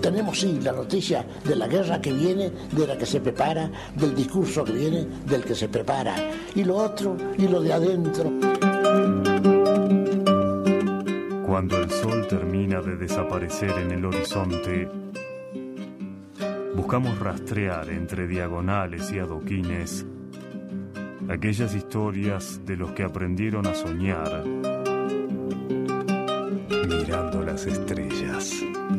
tenemos sí la noticia de la guerra que viene, de la que se prepara, del discurso que viene, del que se prepara. Y lo otro, y lo de adentro. Cuando el sol termina de desaparecer en el horizonte, buscamos rastrear entre diagonales y adoquines aquellas historias de los que aprendieron a soñar mirando las estrellas.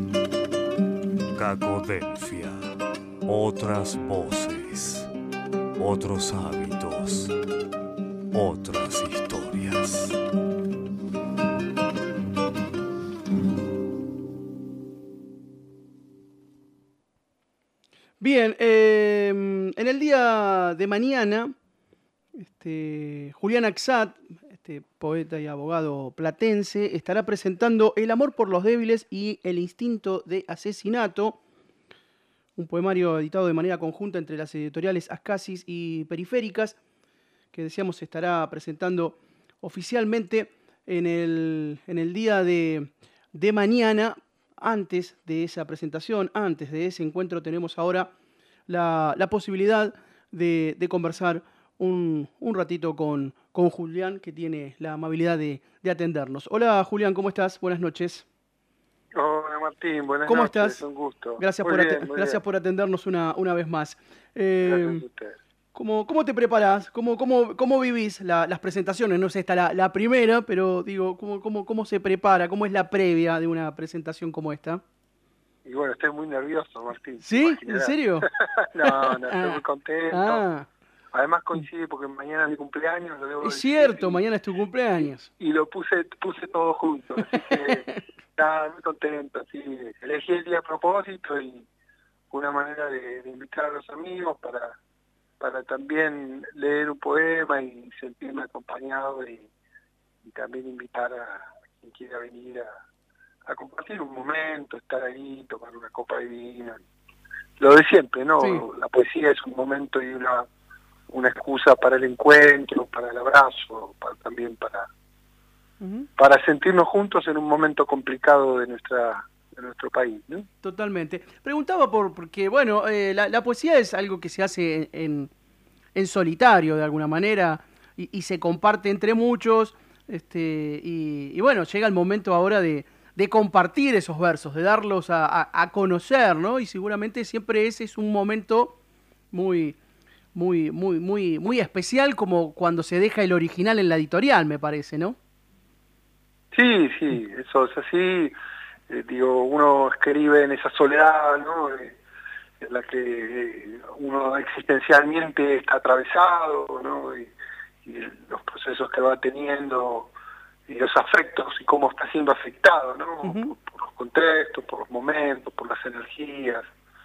Cacodelfia, otras voces, otros hábitos, otras historias. Bien, en el día de mañana, Julián Axat, poeta y abogado platense, estará presentando El amor por los débiles y el instinto de asesinato, un poemario editado de manera conjunta entre las editoriales Ascasis y Periféricas, que decíamos estará presentando oficialmente en el día de mañana. Antes de esa presentación, antes de ese encuentro, tenemos ahora la posibilidad de conversar un ratito con Julián, que tiene la amabilidad de atendernos. Hola Julián, ¿cómo estás? Buenas noches. Hola Martín, buenas ¿Cómo noches, estás? un gusto. Gracias por atendernos una vez más. Gracias a usted. ¿Cómo te preparás? ¿Cómo vivís las presentaciones? No sé, está la primera, pero digo, ¿cómo se prepara? ¿Cómo es la previa de una presentación como esta? Y bueno, estoy muy nervioso, Martín. ¿Sí? ¿En serio? No, estoy muy contento. Además Mm. coincide porque mañana es mi cumpleaños, lo debo Es decir, cierto, mañana es tu cumpleaños. Y lo puse todo junto, así que estaba muy contento. Así, elegí el día a propósito y una manera de invitar a los amigos para también leer un poema y sentirme acompañado y también invitar a quien quiera venir a compartir un momento, estar ahí, tomar una copa de vino. Lo de siempre, ¿no? Sí. La poesía es un momento y una excusa para el encuentro, para el abrazo, también para sentirnos juntos en un momento complicado de nuestro país, ¿no? Totalmente. Preguntaba porque, bueno, la poesía es algo que se hace en solitario de alguna manera y se comparte entre muchos, y bueno, llega el momento ahora de compartir esos versos, de darlos a conocer, ¿no? Y seguramente siempre ese es un momento muy especial, como cuando se deja el original en la editorial, me parece, ¿no? Sí, eso es así. Digo, uno escribe en esa soledad, ¿no? En la que uno existencialmente está atravesado, ¿no? Y los procesos que va teniendo y los afectos y cómo está siendo afectado, ¿no? Uh-huh. Por los contextos, por los momentos, por las energías.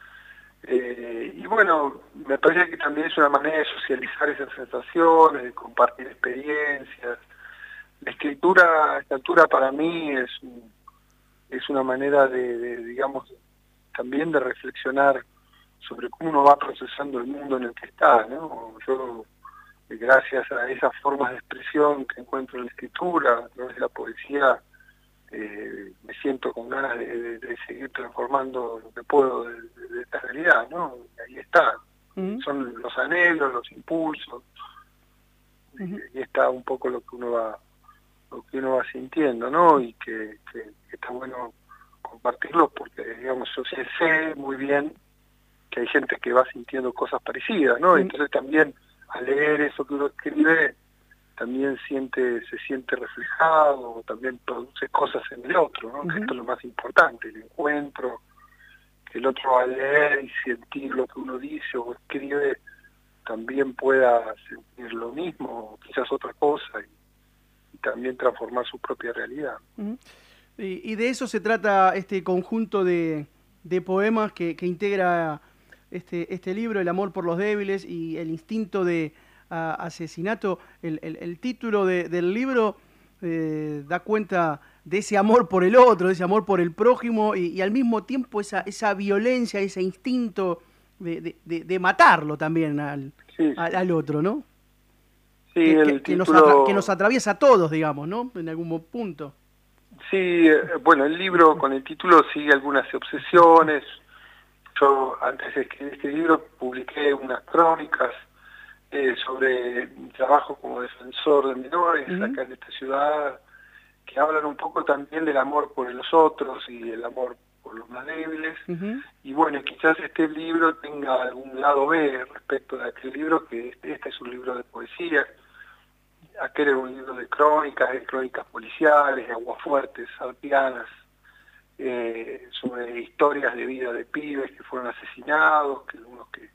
Y bueno, me parece que también es una manera de socializar esas sensaciones, de compartir experiencias. La escritura a esta altura para mí es una manera digamos, también de reflexionar sobre cómo uno va procesando el mundo en el que está, ¿no? Yo, gracias a esas formas de expresión que encuentro en la escritura, a través de la poesía, me siento con ganas de seguir transformando lo que puedo de esta realidad, ¿no? Y ahí está. Uh-huh. Son los anhelos, los impulsos, uh-huh. Y está un poco lo que uno va sintiendo, ¿no? Y que está bueno compartirlo porque, digamos, yo sé muy bien que hay gente que va sintiendo cosas parecidas, ¿no? Uh-huh. Entonces también al leer eso que uno escribe, también se siente reflejado, también produce cosas en el otro, ¿no? Uh-huh. Que esto es lo más importante, el encuentro, que el otro al leer y sentir lo que uno dice o escribe, también pueda sentir lo mismo, quizás otra cosa, y también transformar su propia realidad. Uh-huh. Y de eso se trata este conjunto de poemas que integra este libro, El amor por los débiles y el instinto de asesinato. El título del libro da cuenta de ese amor por el otro, de ese amor por el prójimo y al mismo tiempo esa violencia, ese instinto de matarlo también al otro, ¿no? Sí, que nos atraviesa a todos, digamos, ¿no? En algún punto. Sí, bueno, el libro con el título sigue algunas obsesiones. Yo antes de escribir este libro publiqué unas crónicas sobre mi trabajo como defensor de menores acá en esta ciudad, que hablan un poco también del amor por los otros y el amor por los más débiles. Y bueno, quizás este libro tenga algún lado B respecto de aquel libro, que este es un libro de poesía. Aquel era un libro de crónicas policiales, de aguafuertes, salpianas, sobre historias de vida de pibes que fueron asesinados, que algunos que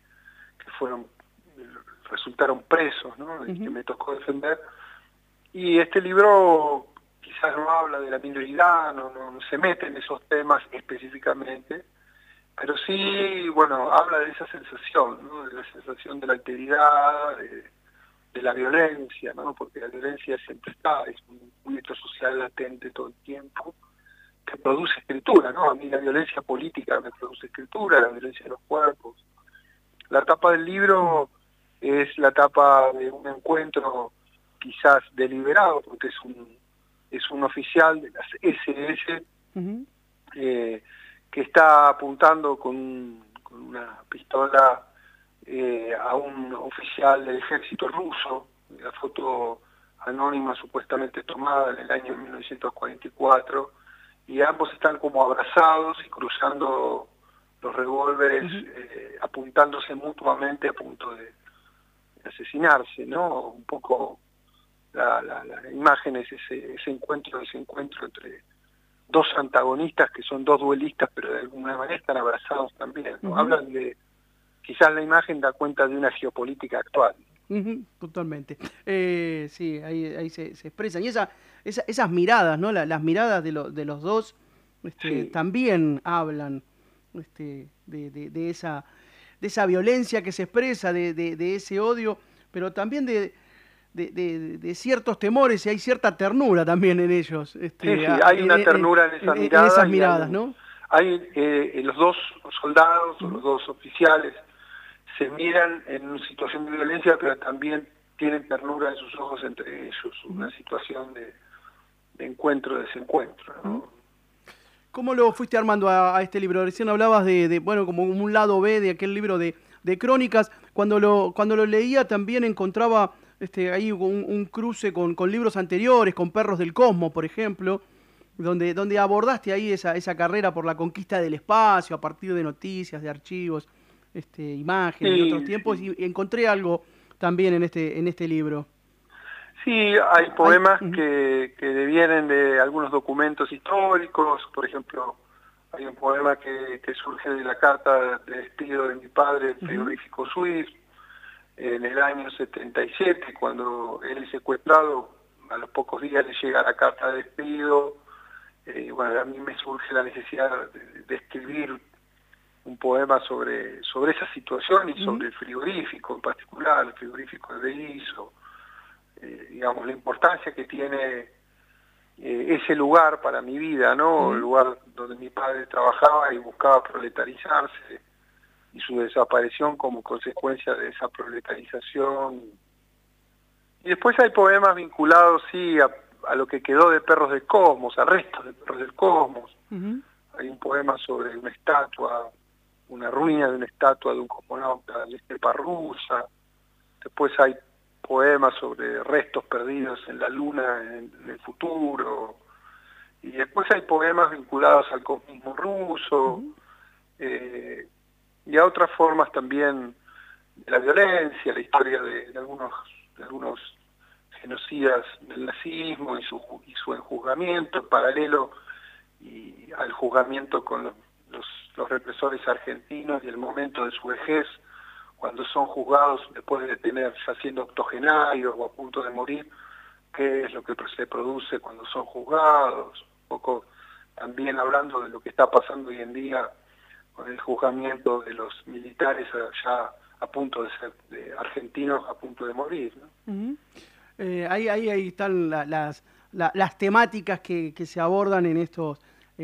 resultaron presos, ¿no? Y que me tocó defender. Y este libro quizás no habla de la minoridad, no se mete en esos temas específicamente, pero sí, bueno, habla de esa sensación, ¿no? De la sensación de la alteridad, de la violencia, ¿no? Porque la violencia siempre está, es un hecho social latente todo el tiempo, que produce escritura, ¿no? A mí la violencia política me produce escritura, la violencia de los cuerpos. La tapa del libro es la tapa de un encuentro quizás deliberado, porque es un oficial de las SS que está apuntando con una pistola a un oficial del ejército ruso, la foto anónima supuestamente tomada en el año 1944, y ambos están como abrazados y cruzando los revólveres, apuntándose mutuamente a punto de asesinarse, ¿no? Un poco la imagen es ese encuentro entre dos antagonistas que son dos duelistas, pero de alguna manera están abrazados también, ¿no? Hablan de, quizás la imagen da cuenta de una geopolítica actual. Totalmente. Sí, ahí se expresan. Y esas miradas, ¿no? Las miradas de los dos también hablan de esa violencia que se expresa, de ese odio, pero también de ciertos temores, y hay cierta ternura también en ellos. Sí, hay una ternura en esa mirada. En esas miradas, ¿no? Hay los dos soldados, o los dos oficiales, se miran en una situación de violencia, pero también tienen ternura en sus ojos entre ellos, una situación de encuentro, desencuentro, ¿no? ¿Cómo lo fuiste armando a este libro? Recién hablabas bueno, como un lado B de aquel libro de crónicas. Cuando lo leía también encontraba ahí un cruce con libros anteriores, con Perros del Cosmos, por ejemplo, donde abordaste ahí esa carrera por la conquista del espacio a partir de noticias, de archivos, imágenes de otros tiempos, y encontré algo también en este libro. Sí, hay poemas que devienen de algunos documentos históricos. Por ejemplo, hay un poema que surge de la carta de despido de mi padre, el frigorífico Swift, en el año 77, cuando él es secuestrado. A los pocos días le llega la carta de despido. Bueno, a mí me surge la necesidad de escribir un poema sobre esa situación y sobre el frigorífico en particular, el frigorífico de Berisso, digamos, la importancia que tiene ese lugar para mi vida, ¿no? El lugar donde mi padre trabajaba y buscaba proletarizarse, y su desaparición como consecuencia de esa proletarización. Y después hay poemas vinculados, sí, a lo que quedó de Perros del Cosmos, a restos de Perros del Cosmos. Hay un poema sobre una estatua, una ruina de una estatua de un cosmonauta de la estepa rusa. Después hay poemas sobre restos perdidos en la luna en el futuro. Y después hay poemas vinculados al comunismo ruso, y a otras formas también de la violencia, la historia de algunos genocidas del nazismo y su enjuzgamiento en paralelo y al juzgamiento con los represores argentinos y el momento de su vejez, cuando son juzgados después de tener ya siendo octogenarios o a punto de morir, qué es lo que se produce cuando son juzgados, un poco también hablando de lo que está pasando hoy en día con el juzgamiento de los militares ya a punto de ser argentinos a punto de morir, ¿no? Ahí están las temáticas que se abordan en estos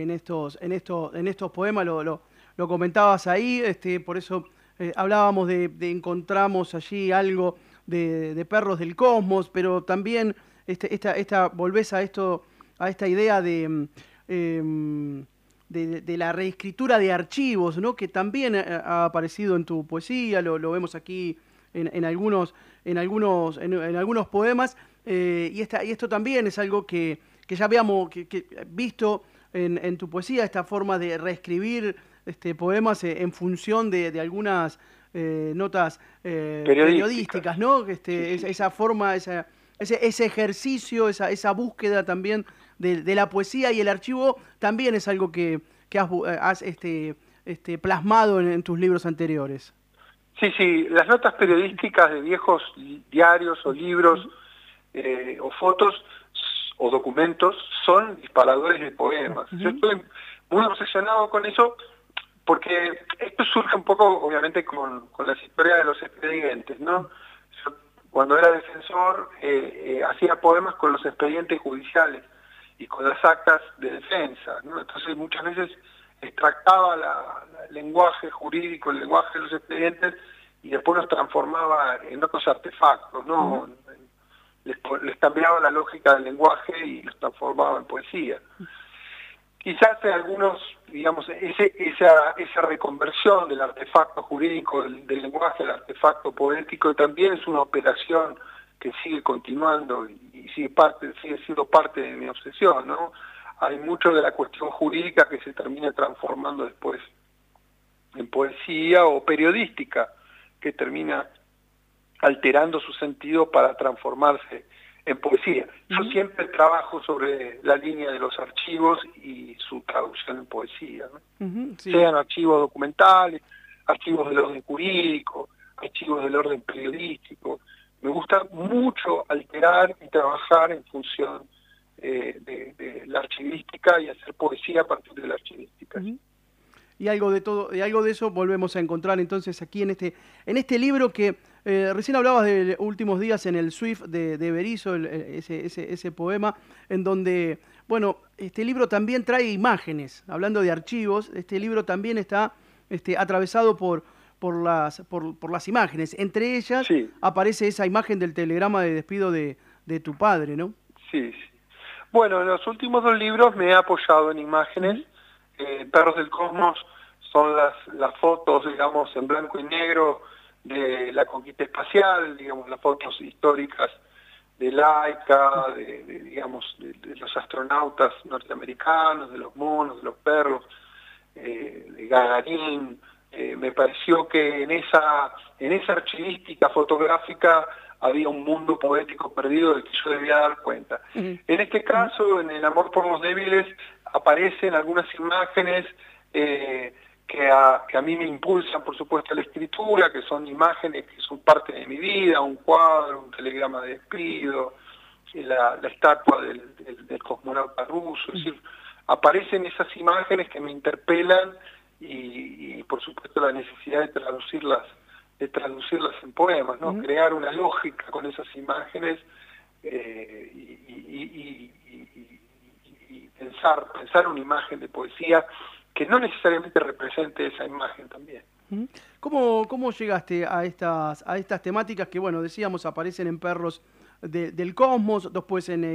poemas, lo comentabas ahí, por eso hablábamos de encontramos allí algo de Perros del Cosmos, pero también volvés a esto esta idea de la reescritura de archivos, ¿no? Que también ha aparecido en tu poesía, lo vemos aquí en algunos poemas, y esto también es algo que ya habíamos que visto en tu poesía, esta forma de reescribir poemas en función de algunas notas periodísticas, ¿no? Esa forma, ese ejercicio, esa búsqueda también de la poesía, y el archivo también es algo que has plasmado en tus libros anteriores. Sí, las notas periodísticas de viejos diarios o libros o fotos o documentos son disparadores de poemas. Yo estoy muy obsesionado con eso porque esto surge un poco, obviamente, con las historias de los expedientes, ¿no? Yo, cuando era defensor, hacía poemas con los expedientes judiciales y con las actas de defensa, ¿no? Entonces muchas veces extractaba el lenguaje jurídico, el lenguaje de los expedientes, y después los transformaba en otros artefactos, ¿no? Les cambiaba la lógica del lenguaje y los transformaba en poesía. Quizás algunos, digamos, esa reconversión del artefacto jurídico, del lenguaje al artefacto poético, también es una operación que sigue continuando y sigue siendo parte de mi obsesión, ¿no? Hay mucho de la cuestión jurídica que se termina transformando después en poesía o periodística, que termina alterando su sentido para transformarse en poesía. Yo siempre trabajo sobre la línea de los archivos y su traducción en poesía, ¿no? Sean archivos documentales, archivos del orden jurídico, archivos del orden periodístico. Me gusta mucho alterar y trabajar en función de la archivística y hacer poesía a partir de la archivística. Y algo de eso volvemos a encontrar entonces aquí en este libro que recién hablabas de Últimos días en el Swift de Berisso, ese poema, en donde, bueno, este libro también trae imágenes. Hablando de archivos, este libro también está atravesado por las imágenes. Entre ellas aparece esa imagen del telegrama de despido de tu padre, ¿no? Sí. Bueno, en los últimos 2 libros me he apoyado en imágenes. Perros del Cosmos son las fotos, digamos, en blanco y negro de la conquista espacial, digamos, las fotos históricas de Laika, digamos, de los astronautas norteamericanos, de los monos, de los perros, de Gagarin. Me pareció que en esa archivística fotográfica había un mundo poético perdido del que yo debía dar cuenta. En este caso, en El amor por los débiles, aparecen algunas imágenes que a mí me impulsan, por supuesto, a la escritura, que son imágenes que son parte de mi vida, un cuadro, un telegrama de despido, la estatua del cosmonauta ruso. Es decir, aparecen esas imágenes que me interpelan y por supuesto, la necesidad de traducirlas en poemas, ¿no? Crear una lógica con esas imágenes y pensar una imagen de poesía que no necesariamente represente esa imagen también. ¿Cómo llegaste a estas temáticas que, bueno, decíamos, aparecen en Perros del Cosmos, después en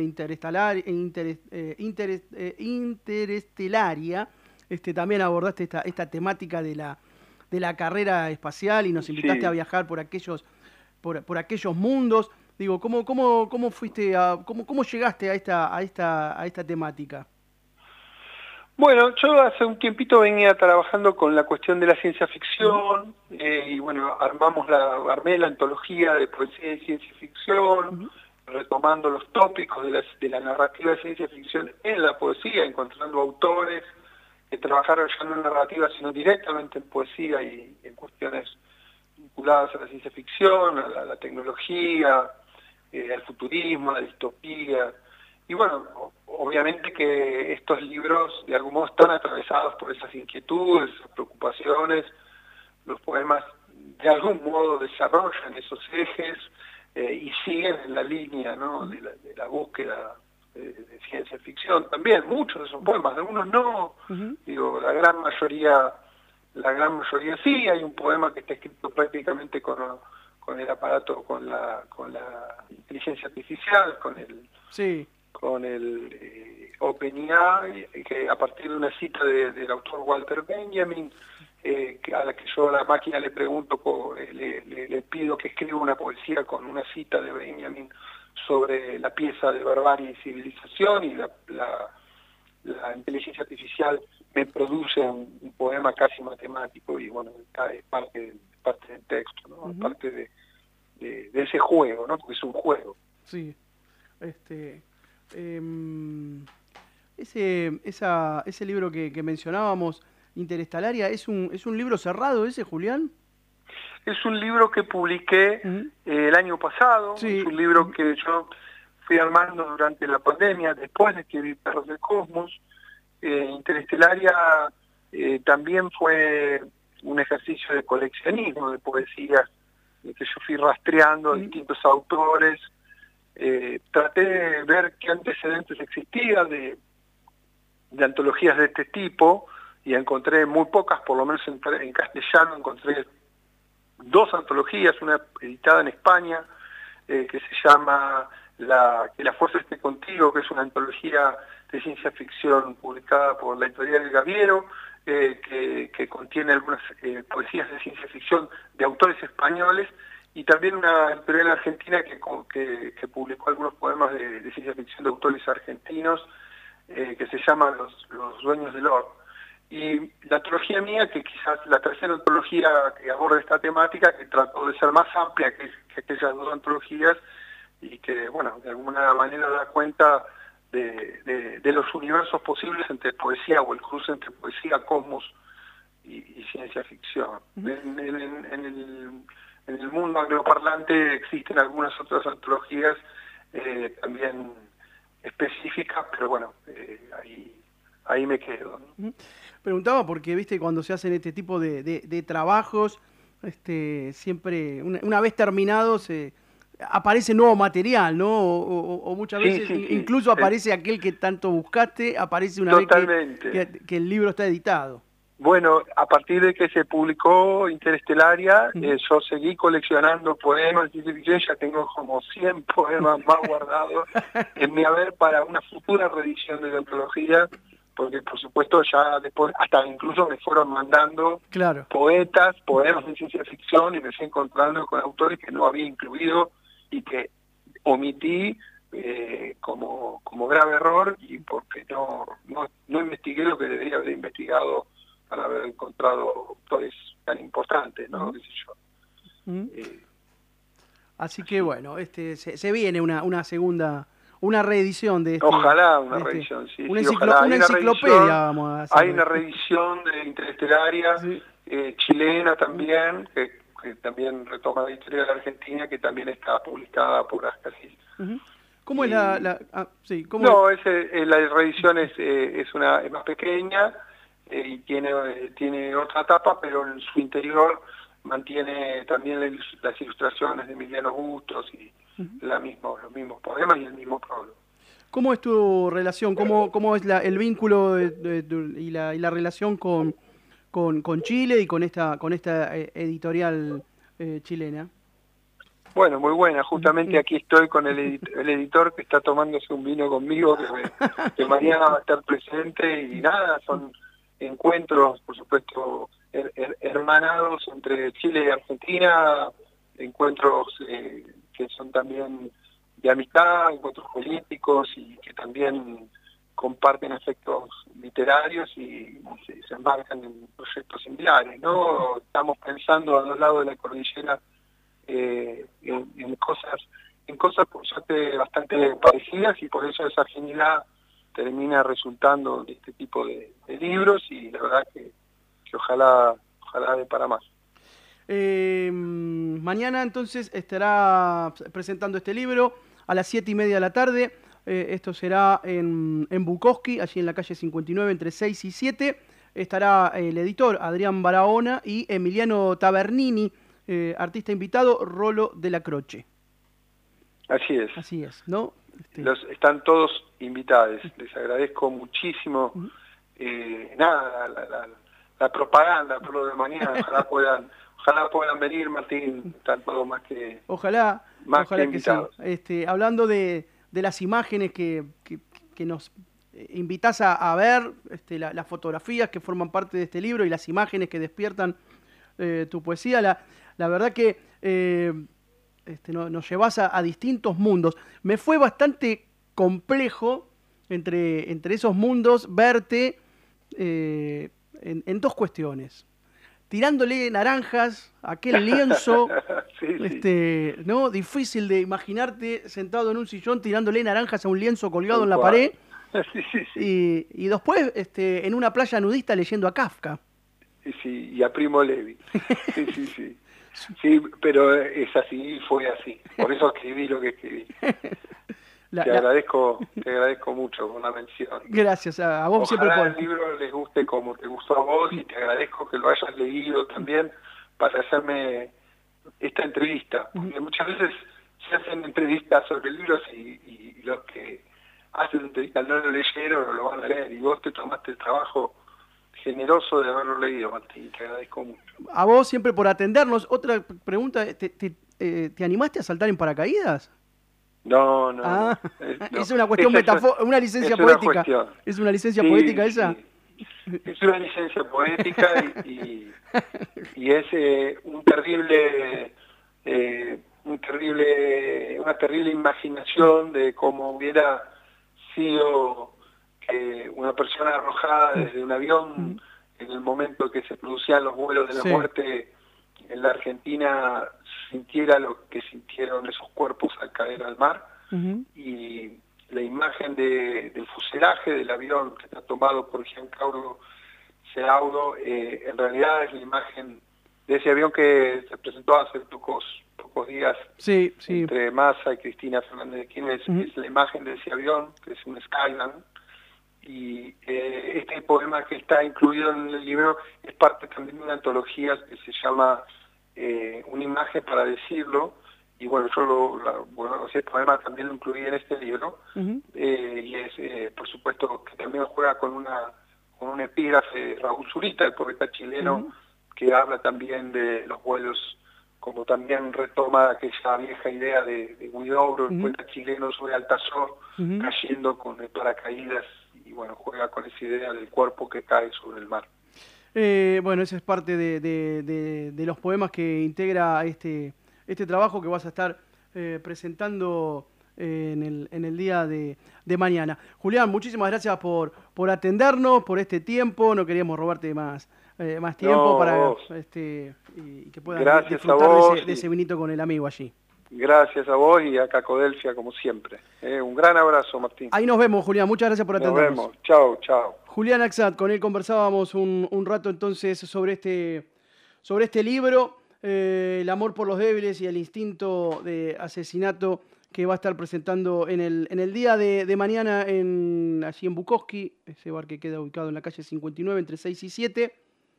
Interestelaria? También abordaste esta temática de la carrera espacial y nos invitaste a viajar por aquellos mundos. Digo, ¿cómo fuiste cómo llegaste a esta temática? Bueno, yo hace un tiempito venía trabajando con la cuestión de la ciencia ficción y bueno, armé la antología de poesía y ciencia ficción, retomando los tópicos de la narrativa de ciencia ficción en la poesía, encontrando autores que trabajaron ya no en narrativa, sino directamente en poesía y en cuestiones vinculadas a la ciencia ficción, a la tecnología, al futurismo, a la distopía. Y bueno, obviamente que estos libros de algún modo están atravesados por esas inquietudes, esas preocupaciones. Los poemas de algún modo desarrollan esos ejes y siguen en la línea, ¿no? de la búsqueda de ciencia ficción. También muchos de esos poemas, algunos no, digo, la gran mayoría sí. Hay un poema que está escrito prácticamente con el aparato, con la inteligencia artificial, con el OpenAI, que a partir de una cita del autor Walter Benjamin, a la que yo a la máquina le pregunto, le pido que escriba una poesía con una cita de Benjamin sobre la pieza de Barbarie y Civilización, y la inteligencia artificial me produce un poema casi matemático, y bueno, es parte del texto, ¿no? Parte de ese juego, ¿no? Porque es un juego. Sí. Ese libro que mencionábamos, Interestalaria, ¿es un libro cerrado ese, Julián? Es un libro que publiqué el año pasado, Sí. Es un libro que yo fui armando durante la pandemia, después de escribir Perros del Cosmos. Interestelaria también fue un ejercicio de coleccionismo de poesías, que yo fui rastreando a distintos autores. Traté de ver qué antecedentes existían de antologías de este tipo, y encontré muy pocas, por lo menos en castellano encontré 2 antologías, una editada en España, que se llama Que la fuerza esté contigo, que es una antología de ciencia ficción publicada por la editorial El Gaviero, que contiene algunas poesías de ciencia ficción de autores españoles, y también una editorial argentina que publicó algunos poemas de ciencia ficción de autores argentinos, que se llama Los Dueños del Oro. Y la antología mía, que quizás la tercera antología que aborda esta temática, que trató de ser más amplia que aquellas 2 antologías, y que, bueno, de alguna manera da cuenta de los universos posibles entre poesía, o el cruce entre poesía, cosmos y ciencia ficción. En el mundo angloparlante existen algunas otras antologías también específicas, pero bueno, ahí me quedo, ¿no? Preguntaba porque, viste, cuando se hacen este tipo de trabajos, siempre, una vez terminado, aparece nuevo material, ¿no? O muchas veces Sí. incluso aparece aquel que tanto buscaste, aparece una Totalmente. vez que el libro está editado. Bueno, a partir de que se publicó Interestelaria, yo seguí coleccionando poemas, ya tengo como 100 poemas más guardados en mi haber para una futura reedición de la antología, porque por supuesto ya después, hasta incluso me fueron mandando poemas de ciencia ficción, y me fui encontrando con autores que no había incluido y que omití como grave error, y porque no investigué lo que debería haber investigado para haber encontrado autores tan importantes, ¿no? ¿Qué sé yo? Así que bueno, se viene una segunda, una reedición de Ojalá una reedición, sí. Ojalá. Una enciclopedia, vamos a hacer. Hay una reedición de Interestelaria, chilena también, que también retoma la historia de la Argentina, que también está publicada por Ascasis. ¿Cómo es la reedición es más pequeña, y tiene otra tapa, pero en su interior mantiene también las ilustraciones de Emiliano Bustos y los mismos poemas y el mismo prólogo. ¿Cómo es tu relación? ¿Cómo es el vínculo y la relación con Chile y con esta editorial chilena? Bueno, muy buena. Justamente aquí estoy con el editor, que está tomándose un vino conmigo, que mañana va a estar presente, y nada, son encuentros, por supuesto, hermanados entre Chile y Argentina, encuentros que son también de amistad, encuentros políticos, y que también comparten aspectos literarios y se embarcan en proyectos similares, ¿no? Estamos pensando a 2 lados de la cordillera en cosas por suerte bastante parecidas, y por eso esa afinidad termina resultando de este tipo de libros, y la verdad que ojalá dé para más. Mañana entonces estará presentando este libro a las 7:30 de la tarde. Esto será en Bukowski, allí en la calle 59, entre 6 y 7. Estará el editor Adrián Barahona y Emiliano Tavernini, artista invitado, Rolo de la Croce. Así es. Así es, ¿no? Están todos invitados. Les agradezco muchísimo. La propaganda por lo de mañana. Ojalá puedan venir, Martín. Están todos más que Ojalá que invitados. sí. Hablando de de las imágenes que nos invitás a ver, las fotografías que forman parte de este libro y las imágenes que despiertan tu poesía. La verdad que nos llevas a distintos mundos. Me fue bastante complejo entre esos mundos verte en dos cuestiones. Tirándole naranjas a aquel lienzo, sí. ¿no? Difícil de imaginarte sentado en un sillón tirándole naranjas a un lienzo colgado en la pared. Sí. Y después en una playa nudista leyendo a Kafka. Sí, y a Primo Levi. Sí. Sí, pero es así, fue así. Por eso escribí lo que escribí. Te agradezco mucho por la mención. Gracias, a vos. Ojalá siempre el libro les guste como te gustó a vos, y te agradezco que lo hayas leído también para hacerme esta entrevista. Porque muchas veces se hacen entrevistas sobre libros y los que hacen entrevistas no lo leyeron o lo van a leer, y vos te tomaste el trabajo generoso de haberlo leído, Martín. Te agradezco mucho. A vos siempre por atendernos. Otra pregunta, ¿te animaste a saltar en paracaídas? No. Es una cuestión metafórica, una licencia poética. ¿Es una licencia poética esa? Sí. Es una licencia poética y es una terrible imaginación de cómo hubiera sido que una persona arrojada desde un avión en el momento que se producían los vuelos de la muerte en la Argentina sintiera lo que sintieron esos cuerpos al caer al mar. Y la imagen del fuselaje del avión que está tomado por Giancarlo Ceaudo, en realidad es la imagen de ese avión que se presentó hace pocos días entre Massa y Cristina Fernández de Kirchner. Es la imagen de ese avión, que es un Skyline. Y este poema que está incluido en el libro es parte también de una antología que se llama Una imagen para decirlo, y bueno, ese poema también lo incluí en este libro, y es por supuesto que también juega con un epígrafe de Raúl Zurita, el poeta chileno, que habla también de los vuelos, como también retoma aquella vieja idea de Huidobro, el poeta chileno, sobre Altazor, cayendo con el paracaídas, y bueno, juega con esa idea del cuerpo que cae sobre el mar. Bueno, esa es parte de los poemas que integra este trabajo que vas a estar presentando en el día de mañana. Julián, muchísimas gracias por atendernos, por este tiempo. No queríamos robarte más tiempo para y que puedas disfrutar de ese vinito con el amigo allí. Gracias a vos y a Cacodelfia, como siempre. Un gran abrazo, Martín. Ahí nos vemos, Julián. Muchas gracias por atendernos. Nos vemos. Chao. Julián Axat, con él conversábamos un rato entonces sobre este libro, El amor por los débiles y el instinto de asesinato, que va a estar presentando en el día de mañana allí en Bukowski, ese bar que queda ubicado en la calle 59 entre 6 y 7.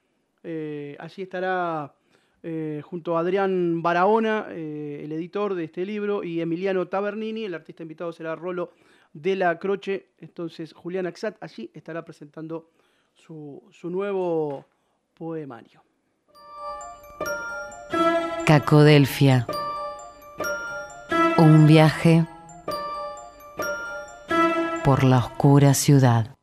Allí estará junto a Adrián Barahona, el editor de este libro, y Emiliano Tavernini. El artista invitado será Rolo de la Croce. Entonces Julián Axat allí estará presentando su nuevo poemario. Cacodelfia. Un viaje por la oscura ciudad.